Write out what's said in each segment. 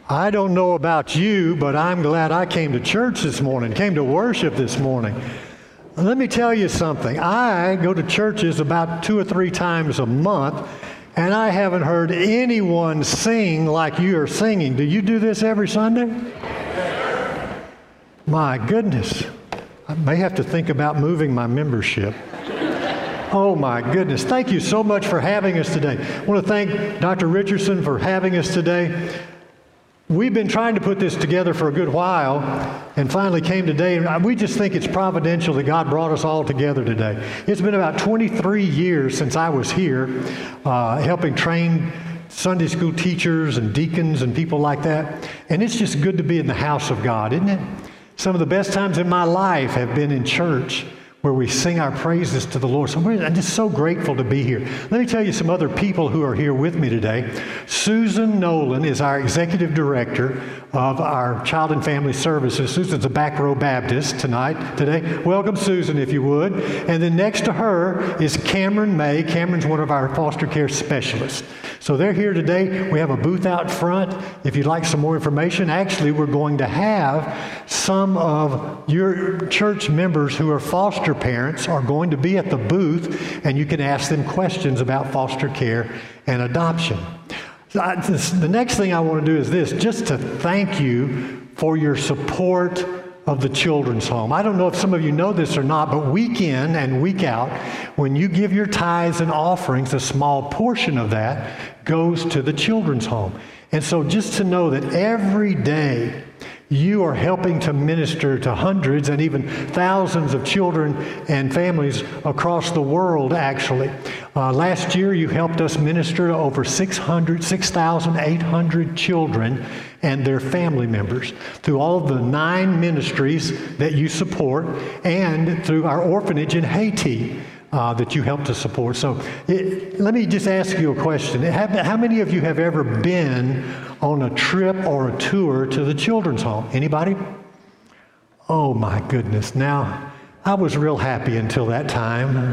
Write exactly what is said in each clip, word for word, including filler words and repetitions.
I don't know about you, but I'm glad I came to church this morning, came to worship this morning. Let me tell you something. I go to churches about two or three times a month, and I haven't heard anyone sing like you are singing. Do you do this every Sunday? My goodness. I may have to think about moving my membership. Oh my goodness. Thank you so much for having us today. I want to thank Doctor Richardson for having us today. We've been trying to put this together for a good while and finally came today. And we just think it's providential that God brought us all together today. It's been about twenty-three years since I was here uh, helping train Sunday school teachers and deacons and people like that. And it's just good to be in the house of God, isn't it? Some of the best times in my life have been in church, where we sing our praises to the Lord. So I'm just so grateful to be here. Let me tell you some other people who are here with me today. Susan Nolan is our executive director of our Child and Family Services. Susan's a back row Baptist tonight, today. Welcome, Susan, if you would. And then next to her is Cameron May. Cameron's one of our foster care specialists. So they're here today. We have a booth out front. If you'd like some more information, actually, we're going to have some of your church members who are foster parents are going to be at the booth, and you can ask them questions about foster care and adoption. I, this, the next thing I want to do is this, just to thank you for your support of the Children's Home. I don't know if some of you know this or not, but week in and week out, when you give your tithes and offerings, a small portion of that goes to the Children's Home. And so just to know that every day you are helping to minister to hundreds and even thousands of children and families across the world, actually. Uh, last year, you helped us minister to over six hundred, six thousand eight hundred children and their family members through all of the nine ministries that you support and through our orphanage in Haiti uh, that you help to support. So it, let me just ask you a question. Have, how many of you have ever been on a trip or a tour to the Children's Home? Anybody? Oh my goodness. Now, I was real happy until that time.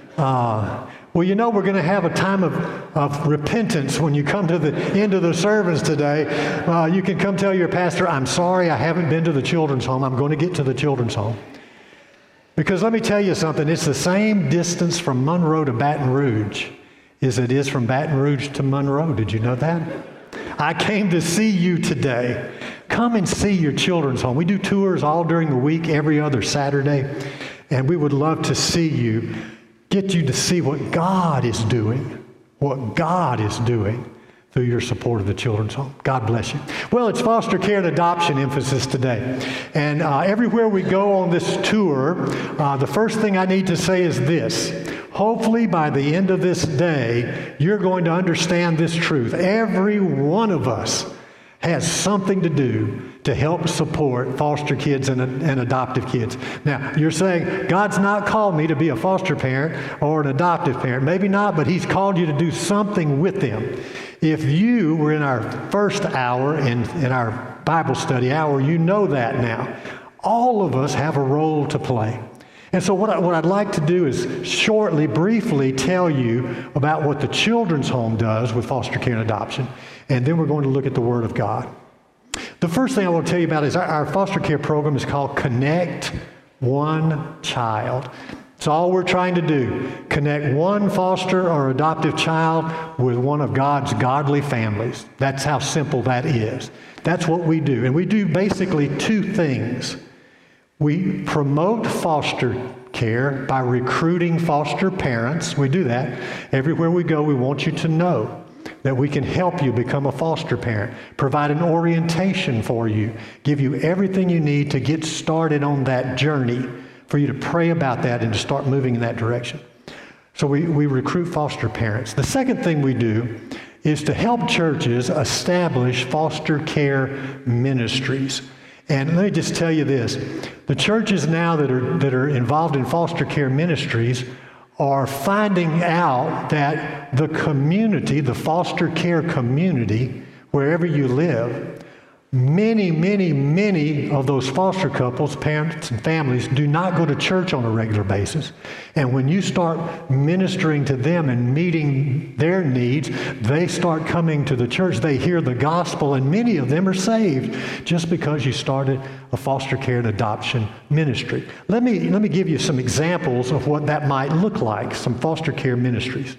Uh, well, you know, we're going to have a time of, of repentance when you come to the end of the service today. Uh, you can come tell your pastor, I'm sorry, I haven't been to the Children's Home. I'm going to get to the Children's Home. Because let me tell you something, it's the same distance from Monroe to Baton Rouge as it is from Baton Rouge to Monroe. Did you know that? I came to see you today. Come and see your Children's Home. We do tours all during the week, every other Saturday, and we would love to see you, get you to see what God is doing, what God is doing through your support of the Children's Home. God bless you. Well, it's foster care and adoption emphasis today. And uh, everywhere we go on this tour, uh, the first thing I need to say is this. Hopefully by the end of this day, you're going to understand this truth. Every one of us has something to do to help support foster kids and, and adoptive kids. Now, you're saying, God's not called me to be a foster parent or an adoptive parent. Maybe not, but He's called you to do something with them. If you were in our first hour, in, in our Bible study hour, you know that now. All of us have a role to play. And so what, I, what I'd like to do is shortly, briefly tell you about what the Children's Home does with foster care and adoption. And then we're going to look at the Word of God. The first thing I want to tell you about is our, our foster care program is called Connect One Child. It's all we're trying to do. Connect one foster or adoptive child with one of God's godly families. That's how simple that is. That's what we do. And we do basically two things. We promote foster care by recruiting foster parents. We do that. Everywhere we go, we want you to know that we can help you become a foster parent, provide an orientation for you, give you everything you need to get started on that journey, for you to pray about that and to start moving in that direction. So we, we recruit foster parents. The second thing we do is to help churches establish foster care ministries. And let me just tell you this. The churches now that are, that are involved in foster care ministries are finding out that the community, the foster care community, wherever you live, Many, many, many of those foster couples, parents and families, do not go to church on a regular basis. And when you start ministering to them and meeting their needs, they start coming to the church. They hear the gospel, and many of them are saved just because you started a foster care and adoption ministry. Let me, let me give you some examples of what that might look like, some foster care ministries.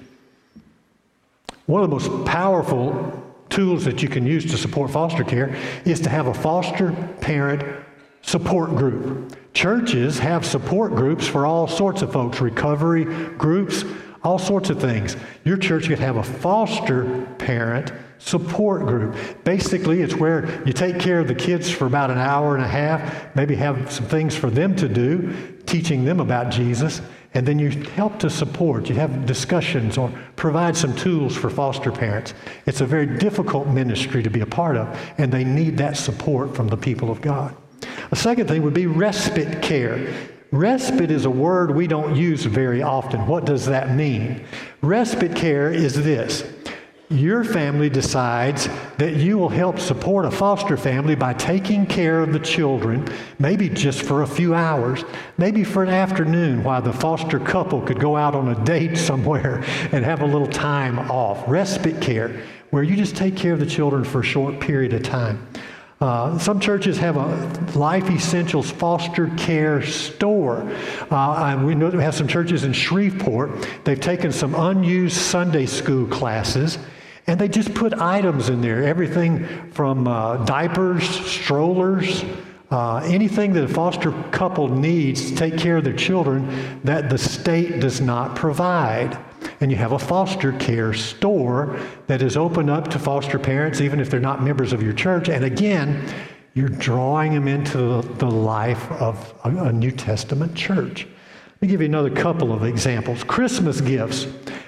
One of the most powerful tools that you can use to support foster care is to have a foster parent support group. Churches have support groups for all sorts of folks, recovery groups, all sorts of things. Your church could have a foster parent support group. Basically, it's where you take care of the kids for about an hour and a half, maybe have some things for them to do, teaching them about Jesus, and then you help to support. You have discussions or provide some tools for foster parents. It's a very difficult ministry to be a part of, and they need that support from the people of God. A second thing would be respite care. Respite is a word we don't use very often. What does that mean? Respite care is this. Your family decides that you will help support a foster family by taking care of the children, maybe just for a few hours, maybe for an afternoon while the foster couple could go out on a date somewhere and have a little time off. Respite care, where you just take care of the children for a short period of time. Uh, some churches have a Life Essentials foster care store. Uh, we know we have some churches in Shreveport. They've taken some unused Sunday school classes, and they just put items in there, everything from uh, diapers, strollers, uh, anything that a foster couple needs to take care of their children that the state does not provide. And you have a foster care store that is open up to foster parents, even if they're not members of your church. And again, you're drawing them into the, the life of a, a New Testament church. Let me give you another couple of examples. Christmas gifts.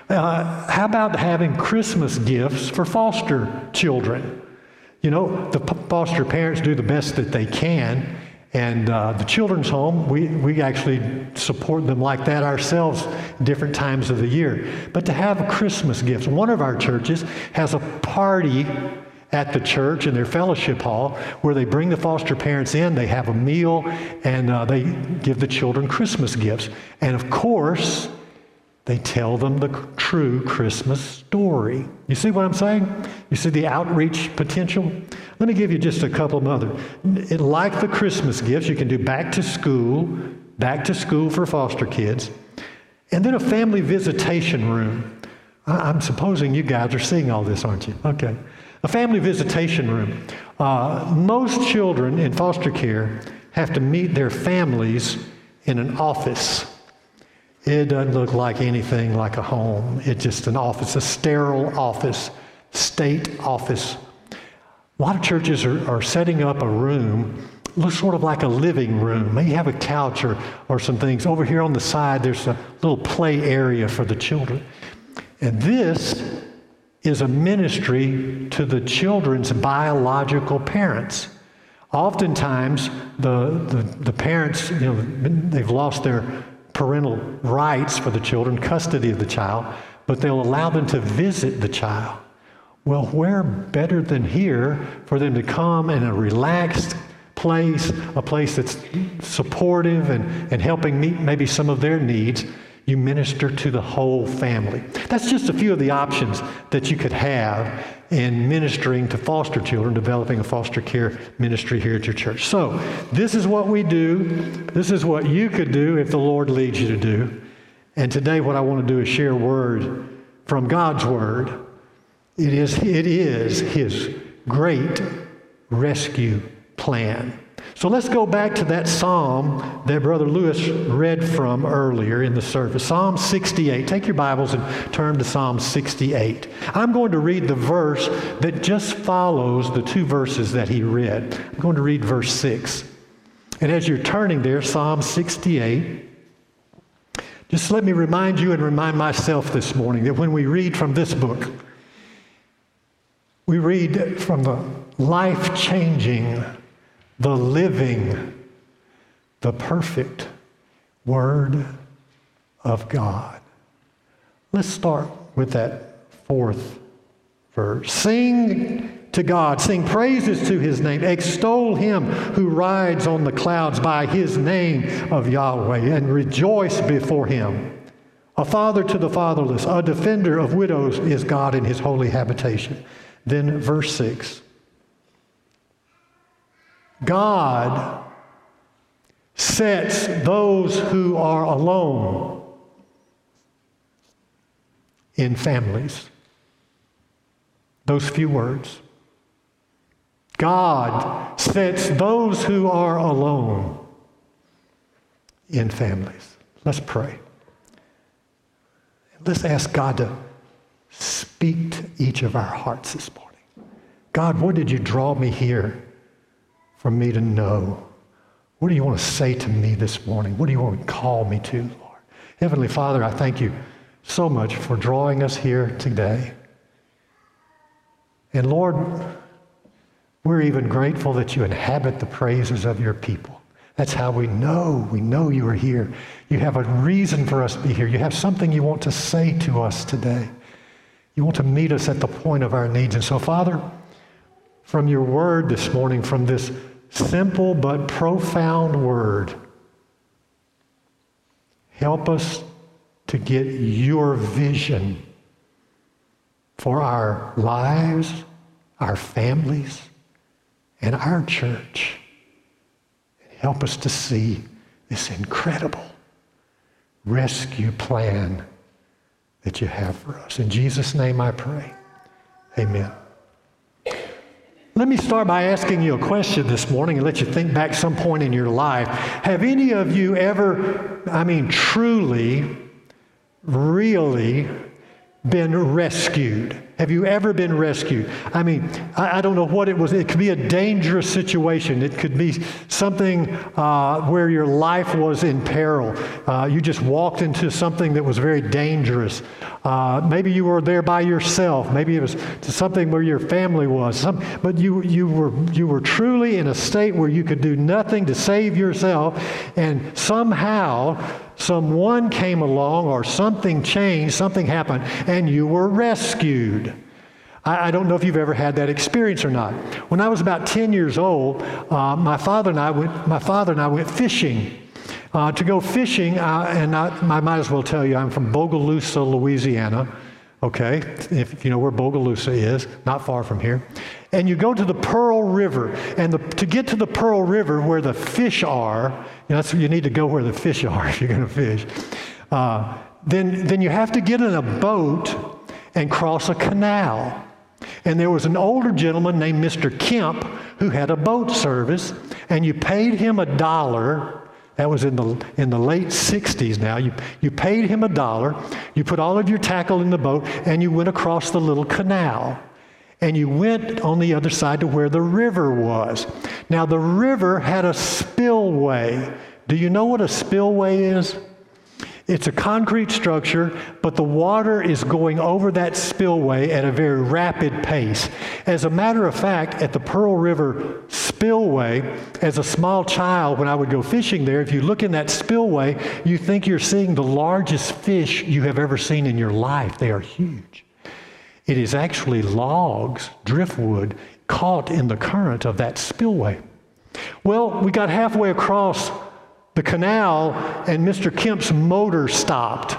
Uh, how about having Christmas gifts for foster children? You know, the p- foster parents do the best that they can. And uh, the children's home, we, we actually support them like that ourselves different times of the year. But to have Christmas gifts, one of our churches has a party at the church in their fellowship hall where they bring the foster parents in, they have a meal, and uh, they give the children Christmas gifts. And of course, they tell them the true Christmas story. You see what I'm saying? You see the outreach potential? Let me give you just a couple of other. It, like the Christmas gifts, you can do back to school, back to school for foster kids, and then a family visitation room. I, I'm supposing you guys are seeing all this, aren't you? Okay. A family visitation room. Uh, most children in foster care have to meet their families in an office. It doesn't look like anything like a home. It's just an office, a sterile office, state office. A lot of churches are, are setting up a room, looks sort of like a living room. Maybe have a couch or, or some things. Over here on the side, there's a little play area for the children. And this is a ministry to the children's biological parents. Oftentimes, the, the, the parents, you know, they've lost their parental rights for the children, custody of the child, but they'll allow them to visit the child. Well, where better than here for them to come in a relaxed place, a place that's supportive and, and helping meet maybe some of their needs. You minister to the whole family. That's just a few of the options that you could have in ministering to foster children, developing a foster care ministry here at your church. So this is what we do. This is what you could do if the Lord leads you to do. And today what I want to do is share a word from God's Word. It is, it is His great rescue plan. So let's go back to that psalm that Brother Lewis read from earlier in the service. Psalm sixty-eight. Take your Bibles and turn to Psalm sixty-eight. I'm going to read the verse that just follows the two verses that he read. I'm going to read verse six. And as you're turning there, Psalm sixty-eight, just let me remind you and remind myself this morning that when we read from this book, we read from the life-changing, the living, the perfect Word of God. Let's start with that fourth verse. Sing to God. Sing praises to his name. Extol him who rides on the clouds by his name of Yahweh, and rejoice before him. A father to the fatherless, a defender of widows is God in his holy habitation. Then verse six. God sets those who are alone in families. Those few words. God sets those who are alone in families. Let's pray. Let's ask God to speak to each of our hearts this morning. God, what did you draw me here for me to know? What do you want to say to me this morning? What do you want to call me to, Lord? Heavenly Father, I thank you so much for drawing us here today. And Lord, we're even grateful that you inhabit the praises of your people. That's how we know. We know you are here. You have a reason for us to be here. You have something you want to say to us today. You want to meet us at the point of our needs. And so, Father, from your word this morning, from this simple but profound word, help us to get your vision for our lives, our families, and our church. Help us to see this incredible rescue plan that you have for us. In Jesus' name I pray. Amen. Let me start by asking you a question this morning and let you think back some point in your life. Have any of you ever, I mean truly, really been rescued? Have you ever been rescued? I mean, I, I don't know what it was. It could be a dangerous situation. It could be something uh, where your life was in peril. Uh, you just walked into something that was very dangerous. Uh, maybe you were there by yourself. Maybe it was something where your family was. Some, but you you were you were truly in a state where you could do nothing to save yourself, and somehow someone came along or something changed, something happened, and you were rescued. I, I don't know if you've ever had that experience or not. When I was about ten years old, uh, my father and I went. My father and I went fishing. Uh, to go fishing, uh, and I, I might as well tell you, I'm from Bogalusa, Louisiana. Okay, if you know where Bogalusa is, not far from here. And you go to the Pearl River, and the, to get to the Pearl River where the fish are, you know, that's where you need to go where the fish are if you're going to fish. Uh, then, then you have to get in a boat and cross a canal. And there was an older gentleman named Mister Kemp who had a boat service, and you paid him a dollar. That was in the in the late sixties now. You, you paid him a dollar, you put all of your tackle in the boat, and you went across the little canal. And you went on the other side to where the river was. Now, the river had a spillway. Do you know what a spillway is? It's a concrete structure, but the water is going over that spillway at a very rapid pace. As a matter of fact, at the Pearl River spillway, as a small child, when I would go fishing there, if you look in that spillway, you think you're seeing the largest fish you have ever seen in your life. They are huge. It is actually logs, driftwood, caught in the current of that spillway. Well, we got halfway across the canal, and Mister Kemp's motor stopped.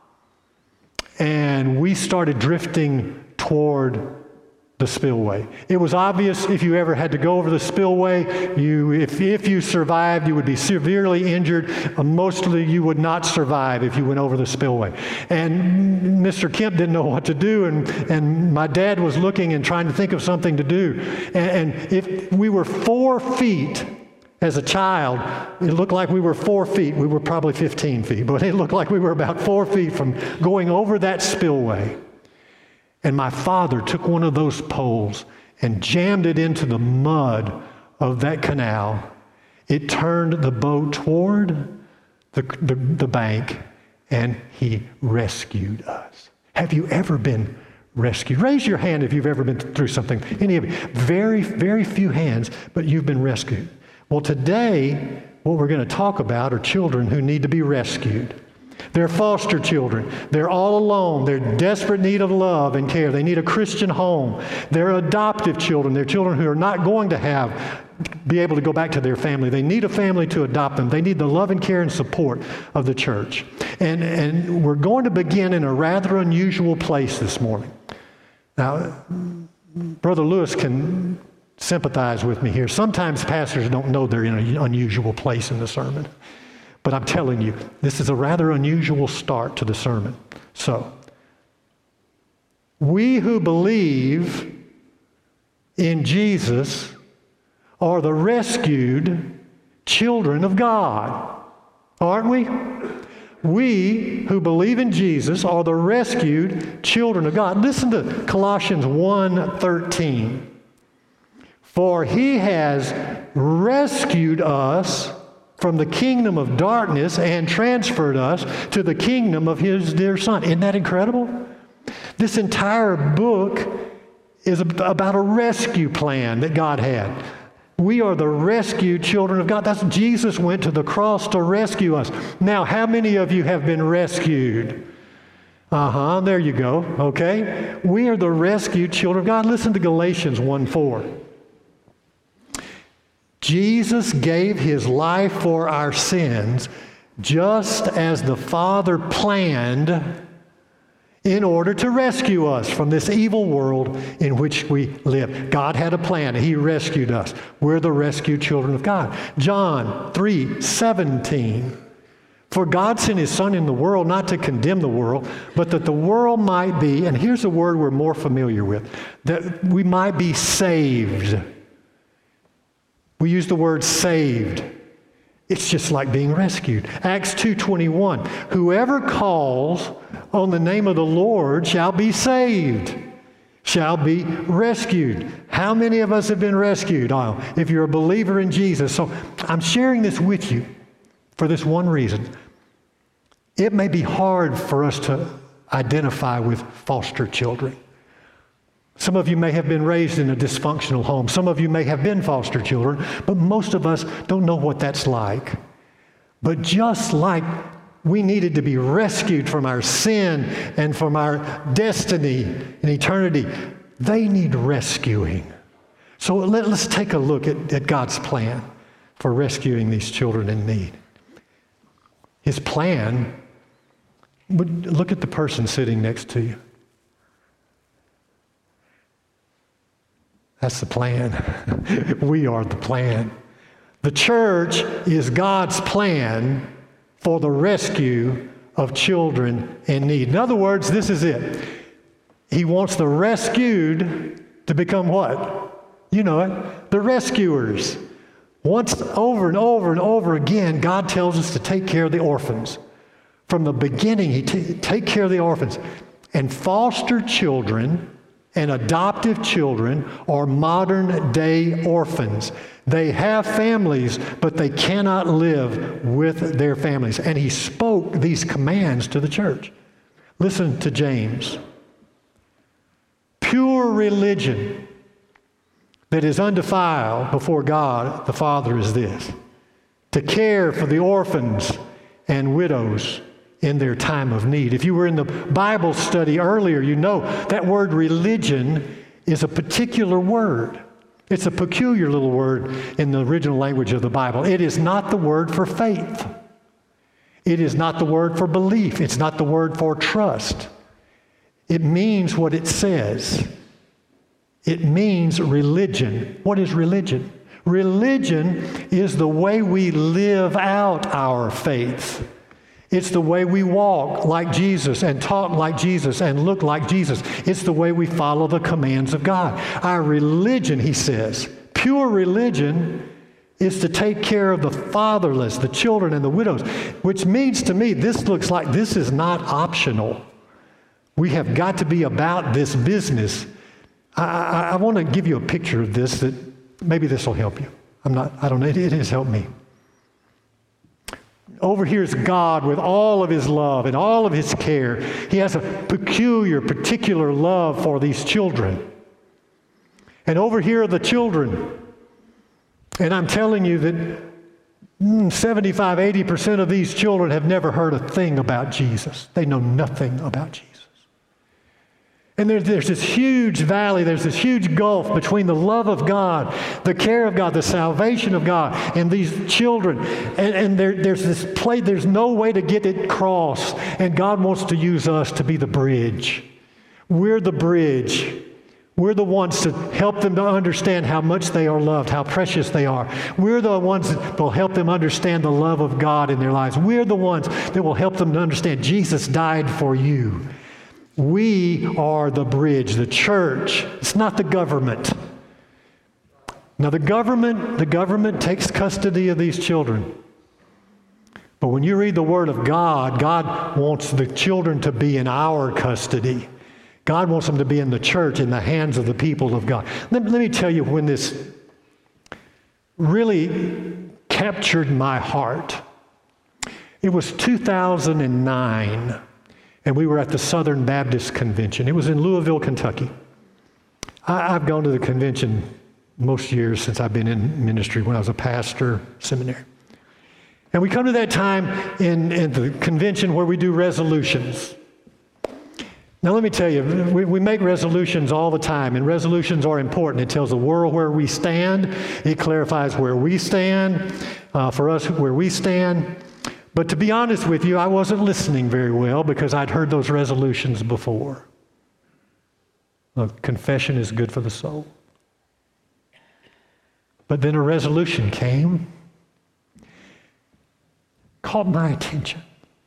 And we started drifting toward the spillway. It was obvious if you ever had to go over the spillway, you, if, if you survived, you would be severely injured. Uh, mostly you would not survive if you went over the spillway. And Mister Kemp didn't know what to do, and, and my dad was looking and trying to think of something to do. And, and if we were four feet as a child, it looked like we were four feet. We were probably fifteen feet, but it looked like we were about four feet from going over that spillway. And my father took one of those poles and jammed it into the mud of that canal. It turned the boat toward the, the, the bank, and he rescued us. Have you ever been rescued? Raise your hand if you've ever been through something. Any of you? Very, very few hands, but you've been rescued. Well, today, what we're going to talk about are children who need to be rescued. They're foster children. They're all alone. They're in desperate need of love and care. They need a Christian home. They're adoptive children. They're children who are not going to have, be able to go back to their family. They need a family to adopt them. They need the love and care and support of the church. And, and we're going to begin in a rather unusual place this morning. Now, Brother Lewis can sympathize with me here. Sometimes pastors don't know they're in an unusual place in the sermon. But I'm telling you, this is a rather unusual start to the sermon. So, we who believe in Jesus are the rescued children of God, aren't we? We who believe in Jesus are the rescued children of God. Listen to Colossians one thirteen. For he has rescued us from the kingdom of darkness and transferred us to the kingdom of his dear Son. Isn't that incredible? This entire book is about a rescue plan that God had. We are the rescued children of God. That's Jesus went to the cross to rescue us. Now, how many of you have been rescued? Uh-huh, there you go, okay? We are the rescued children of God. Listen to Galatians one four. Jesus gave his life for our sins just as the Father planned in order to rescue us from this evil world in which we live. God had a plan. He rescued us. We're the rescued children of God. John three seventeen. For God sent his Son in the world not to condemn the world, but that the world might be, and here's a word we're more familiar with, that we might be saved. We use the word saved. It's just like being rescued. Acts two twenty-one. Whoever calls on the name of the Lord shall be saved, shall be rescued. How many of us have been rescued? Oh, if you're a believer in Jesus. So I'm sharing this with you for this one reason. It may be hard for us to identify with foster children. Some of you may have been raised in a dysfunctional home. Some of you may have been foster children, but most of us don't know what that's like. But just like we needed to be rescued from our sin and from our destiny in eternity, they need rescuing. So let, let's take a look at, at God's plan for rescuing these children in need. His plan, look at the person sitting next to you. That's the plan. We are the plan. The church is God's plan for the rescue of children in need. In other words, this is it. He wants the rescued to become what? You know it, the rescuers. Once over and over and over again, God tells us to take care of the orphans. From the beginning, he t- take care of the orphans. And foster children and adoptive children are modern-day orphans. They have families, but they cannot live with their families. And he spoke these commands to the church. Listen to James. Pure religion that is undefiled before God the Father is this: to care for the orphans and widows in their time of need. If you were in the Bible study earlier, you know that word religion is a particular word. It's a peculiar little word in the original language of the Bible. It is not the word for faith. It is not the word for belief. It's not the word for trust. It means what it says. It means religion. What is religion? Religion is the way we live out our faith. It's the way we walk like Jesus and talk like Jesus and look like Jesus. It's the way we follow the commands of God. Our religion, he says, pure religion is to take care of the fatherless, the children and the widows, which means to me this looks like this is not optional. We have got to be about this business. I, I, I want to give you a picture of this that maybe this will help you. I'm not, I don't know, it, it has helped me. Over here is God with all of his love and all of his care. He has a peculiar, particular love for these children. And over here are the children. And I'm telling you that seventy-five, eighty percent of these children have never heard a thing about Jesus. They know nothing about Jesus. And there's, there's this huge valley, there's this huge gulf between the love of God, the care of God, the salvation of God, and these children. And, and there, there's this place, there's no way to get it across. And God wants to use us to be the bridge. We're the bridge. We're the ones to help them to understand how much they are loved, how precious they are. We're the ones that will help them understand the love of God in their lives. We're the ones that will help them to understand Jesus died for you. We are the bridge, the church. It's not the government. Now the government, the government takes custody of these children. But when you read the Word of God, God wants the children to be in our custody. God wants them to be in the church, in the hands of the people of God. Let, let me tell you when this really captured my heart. It was two thousand nine. And we were at the Southern Baptist Convention. It was in Louisville, Kentucky. I, I've gone to the convention most years since I've been in ministry, when I was a pastor, seminary. And we come to that time in, in the convention where we do resolutions. Now let me tell you, we, we make resolutions all the time, and resolutions are important. It tells the world where we stand. It clarifies where we stand, uh, for us where we stand. But to be honest with you, I wasn't listening very well because I'd heard those resolutions before. Look, confession is good for the soul. But then a resolution came, caught my attention.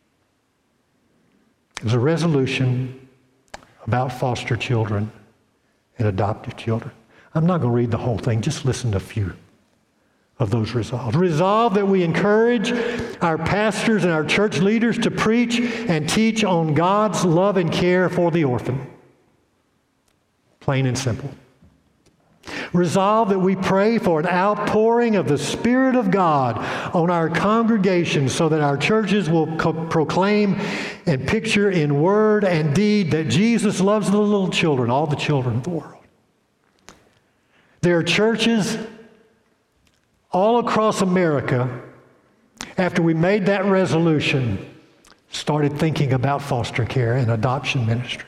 It was a resolution about foster children and adoptive children. I'm not going to read the whole thing, just listen to a few of those resolves. Resolve that we encourage our pastors and our church leaders to preach and teach on God's love and care for the orphan. Plain and simple. Resolve that we pray for an outpouring of the Spirit of God on our congregations so that our churches will co- proclaim and picture in word and deed that Jesus loves the little children, all the children of the world. There are churches all across America, after we made that resolution, started thinking about foster care and adoption ministries.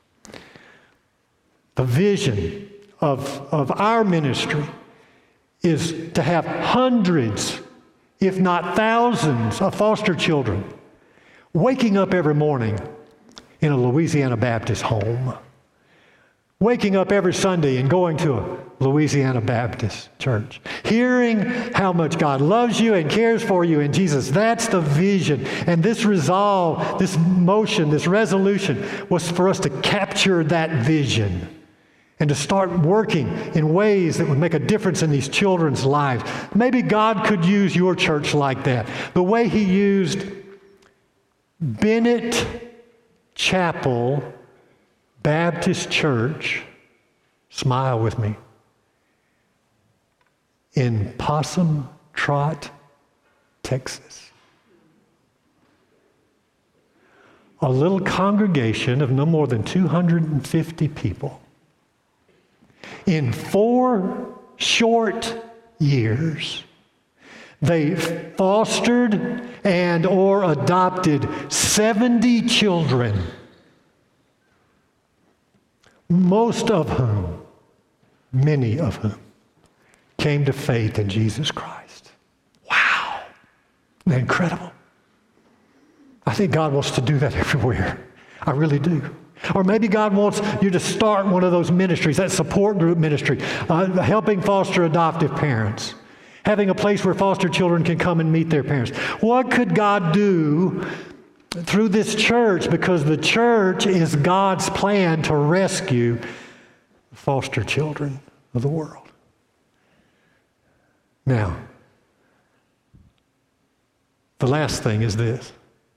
The vision of, of our ministry is to have hundreds, if not thousands, of foster children waking up every morning in a Louisiana Baptist home, waking up every Sunday and going to a Louisiana Baptist church, hearing how much God loves you and cares for you in Jesus. That's the vision. And this resolve, this motion, this resolution was for us to capture that vision and to start working in ways that would make a difference in these children's lives. Maybe God could use your church like that. The way He used Bennett Chapel Baptist Church, smile with me, in Possum Trot, Texas. A little congregation of no more than two hundred fifty people. In four short years, they fostered and or adopted seventy children, most of whom, many of whom, came to faith in Jesus Christ. Wow. Isn't that incredible? I think God wants to do that everywhere. I really do. Or maybe God wants you to start one of those ministries, that support group ministry, uh, helping foster adoptive parents, having a place where foster children can come and meet their parents. What could God do through this church? Because the church is God's plan to rescue foster children of the world. Now, the last thing is this.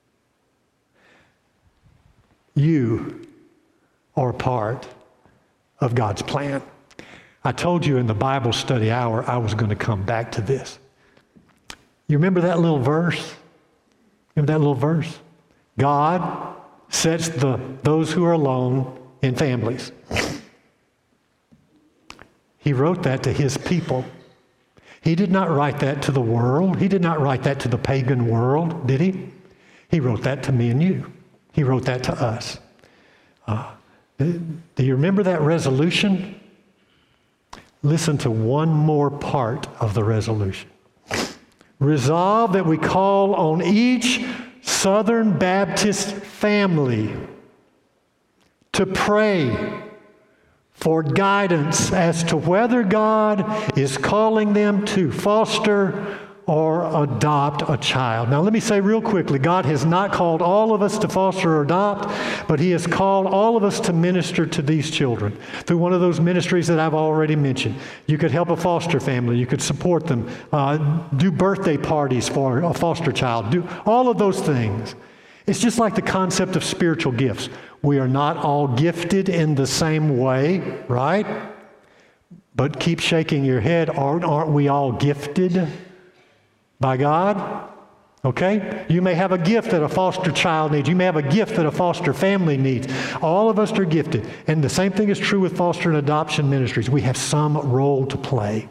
You are part of God's plan. I told you in the Bible study hour I was going to come back to this. You remember that little verse? Remember that little verse? God sets the those who are alone in families. He wrote that to His people. He did not write that to the world. He did not write that to the pagan world, did he? He wrote that to me and you. He wrote that to us. Uh, do you remember that resolution? Listen to one more part of the resolution. Resolve that we call on each Southern Baptist family to pray for guidance as to whether God is calling them to foster or adopt a child. Now let me say real quickly, God has not called all of us to foster or adopt, but He has called all of us to minister to these children through one of those ministries that I've already mentioned. You could help a foster family, you could support them, uh, do birthday parties for a foster child, do all of those things. It's just like the concept of spiritual gifts. We are not all gifted in the same way, right? But keep shaking your head, aren't, aren't we all gifted by God? Okay? You may have a gift that a foster child needs. You may have a gift that a foster family needs. All of us are gifted. And the same thing is true with foster and adoption ministries. We have some role to play.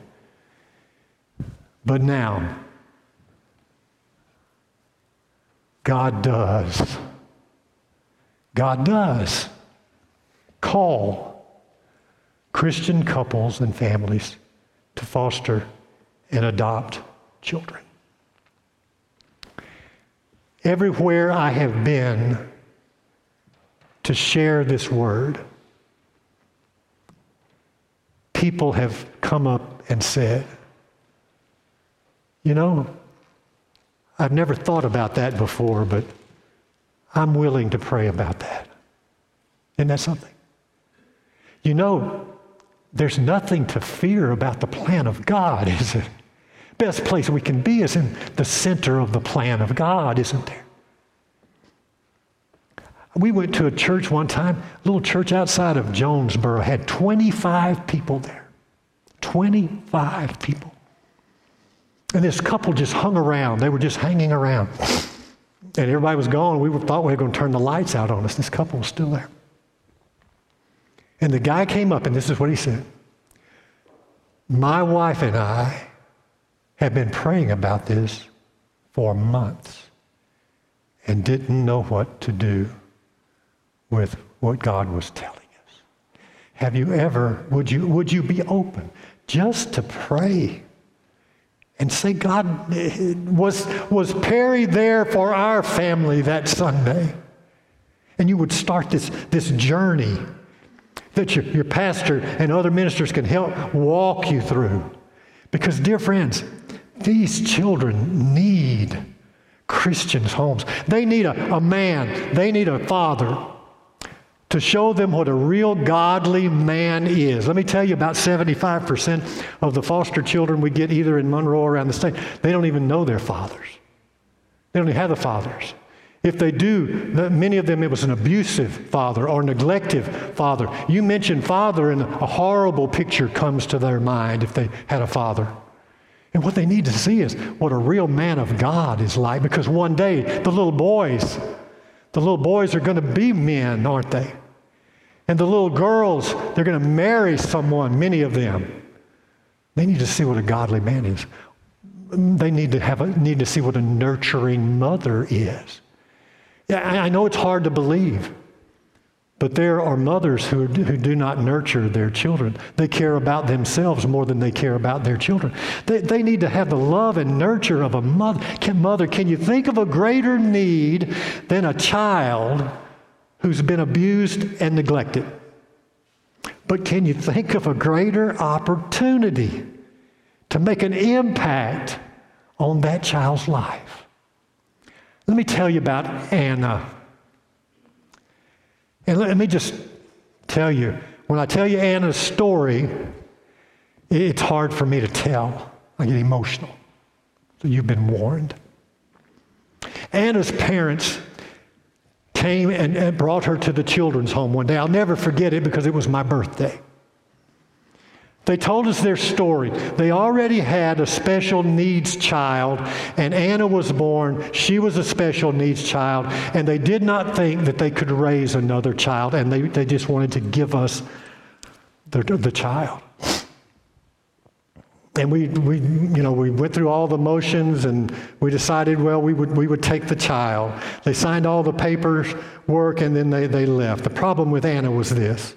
But now, God does. God does call Christian couples and families to foster and adopt children. Everywhere I have been to share this word, people have come up and said, you know, I've never thought about that before, but I'm willing to pray about that. Isn't that something? You know, there's nothing to fear about the plan of God, is it? Best place we can be is in the center of the plan of God, isn't there? We went to a church one time, a little church outside of Jonesboro, had twenty-five people there. twenty-five people. And this couple just hung around. They were just hanging around. And everybody was gone. We thought we were going to turn the lights out on us. This couple was still there. And the guy came up, and this is what he said. My wife and I have been praying about this for months and didn't know what to do with what God was telling us. Have you ever, would you, would you be open just to pray and say, God, was, was Perry there for our family that Sunday? And you would start this, this journey that your, your pastor and other ministers can help walk you through. Because, dear friends, these children need Christians' homes. They need a, a man, they need a father to show them what a real godly man is. Let me tell you, about seventy-five percent of the foster children we get either in Monroe or around the state, they don't even know their fathers. They don't even have the fathers. If they do, many of them, it was an abusive father or neglective father. You mention father and a horrible picture comes to their mind if they had a father. And what they need to see is what a real man of God is like, because one day the little boys, the little boys are going to be men, aren't they? And the little girls, they're going to marry someone, many of them. They need to see what a godly man is. They need to have a, need to see what a nurturing mother is. Yeah, I know it's hard to believe, but there are mothers who, who do not nurture their children. They care about themselves more than they care about their children. They, they need to have the love and nurture of a mother. Can, mother, can you think of a greater need than a child who's been abused and neglected? But can you think of a greater opportunity to make an impact on that child's life? Let me tell you about Anna. And let me just tell you, when I tell you Anna's story, it's hard for me to tell. I get emotional. So you've been warned. Anna's parents came and, and brought her to the children's home one day. I'll never forget it because it was my birthday. They told us their story. They already had a special needs child, and Anna was born. She was a special needs child, and they did not think that they could raise another child, and they, they just wanted to give us the, the child. And we, we, you know, we went through all the motions, and we decided, well, we would, we would take the child. They signed all the paperwork, and then they, they left. The problem with Anna was this.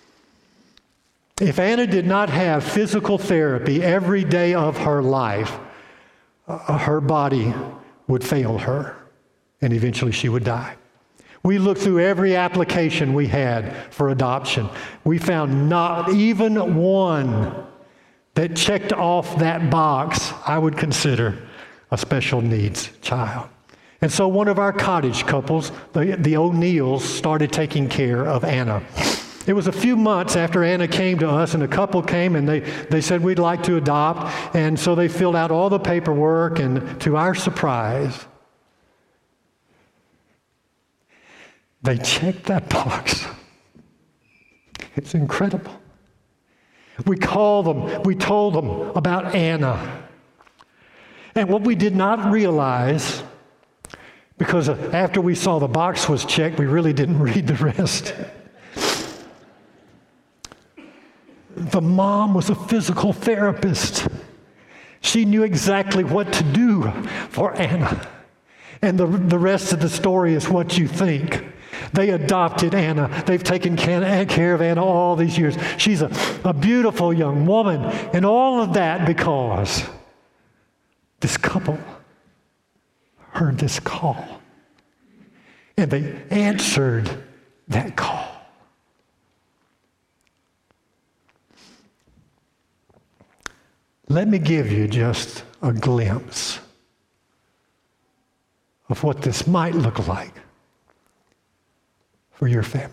If Anna did not have physical therapy every day of her life, uh, her body would fail her, and eventually she would die. We looked through every application we had for adoption. We found not even one that checked off that box I would consider a special needs child. And so one of our cottage couples, the, the O'Neills, started taking care of Anna. It was a few months after Anna came to us, and a couple came, and they, they said, we'd like to adopt. And so they filled out all the paperwork, and to our surprise, they checked that box. It's incredible. We called them, we told them about Anna. And what we did not realize, because after we saw the box was checked, we really didn't read the rest. The mom was a physical therapist. She knew exactly what to do for Anna. And the, the rest of the story is what you think. They adopted Anna. They've taken care of Anna all these years. She's a, a beautiful young woman. And all of that because this couple heard this call. And they answered that call. Let me give you just a glimpse of what this might look like for your family.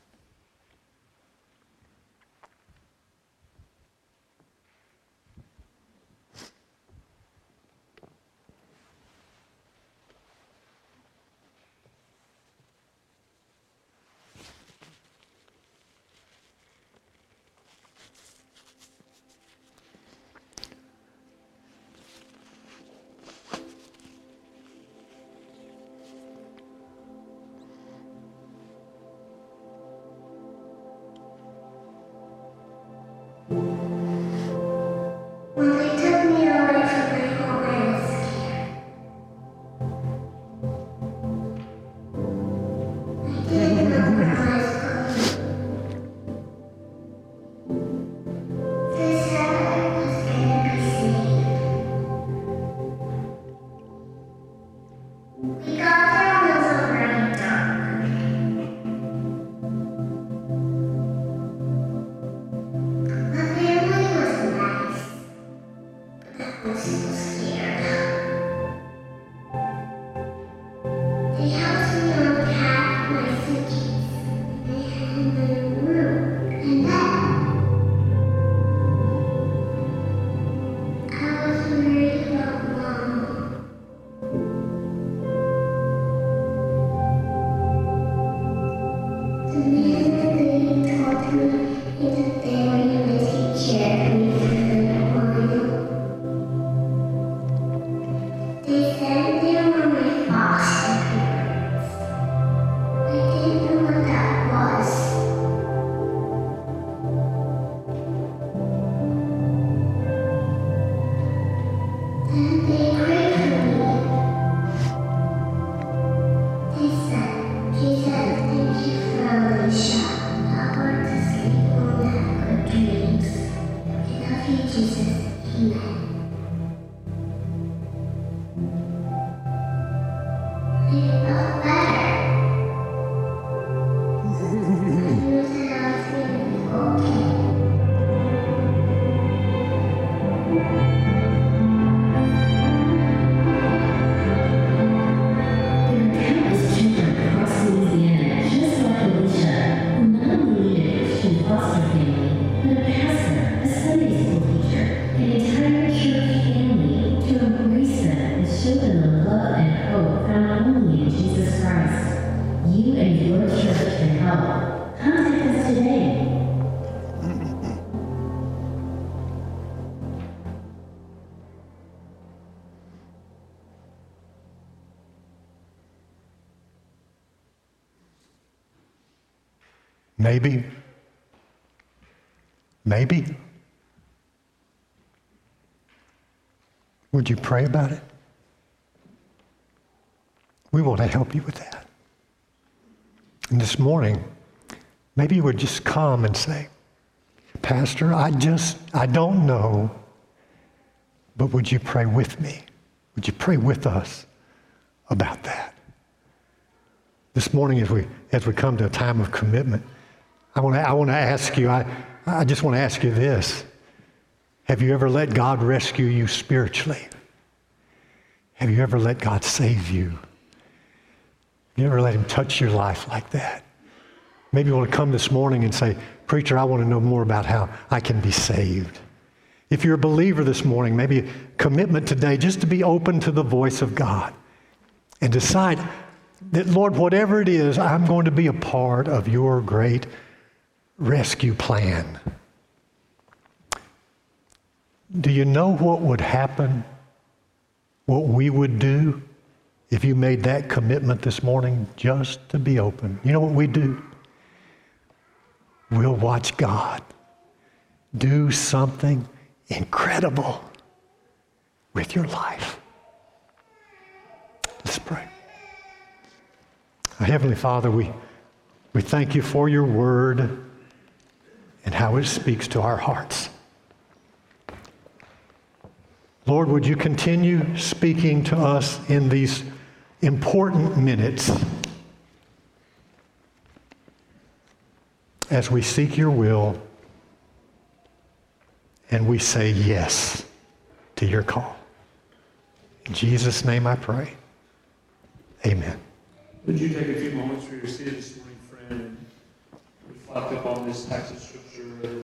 When they took me away from my home, I was scared. I didn't know where I was going. They said I was going to be saved. We got there and it was already dark. My family was nice. I was so scared. They helped me unpack my suitcase. They had me in a room. And then I was worried about Mom. The minute they told me that they were going to take care of me for a while. They said they were my foster parents. I didn't know what that was. Then they prayed for me. They said, Jesus, thank you for Alicia. Help her to sleep and have good dreams. I love you, Jesus. Amen. I felt better. I knew that I was going to be okay. There are countless children across Louisiana just like Alicia, who not only need a Christian foster family, but a pastor, a Sunday school teacher, an entire church family to embrace them and show them the love and hope found only in Jesus Christ. You and your church can help. Contact us today. Maybe, maybe Would you pray about it? We want to help you with that. And this morning, maybe you would just come and say, Pastor, I just, I don't know, but would you pray with me? Would you pray with us about that? This morning, as we as we come to a time of commitment, I want to I want to ask you. I I just want to ask you this: have you ever let God rescue you spiritually? Have you ever let God save you? Have you ever let Him touch your life like that? Maybe you want to come this morning and say, Preacher, I want to know more about how I can be saved. If you're a believer this morning, maybe a commitment today just to be open to the voice of God and decide that, Lord, whatever it is, I'm going to be a part of your great rescue plan. Do you know what would happen, what we would do if you made that commitment this morning just to be open? You know what we do? We'll watch God do something incredible with your life. Let's pray. Our Heavenly Father, we, we thank you for your word and how it speaks to our hearts. Lord, would you continue speaking to us in these important minutes as we seek your will and we say yes to your call. In Jesus' name I pray. Amen. Would you take a few moments for your seat this morning, friend, and reflect upon this text of Scripture?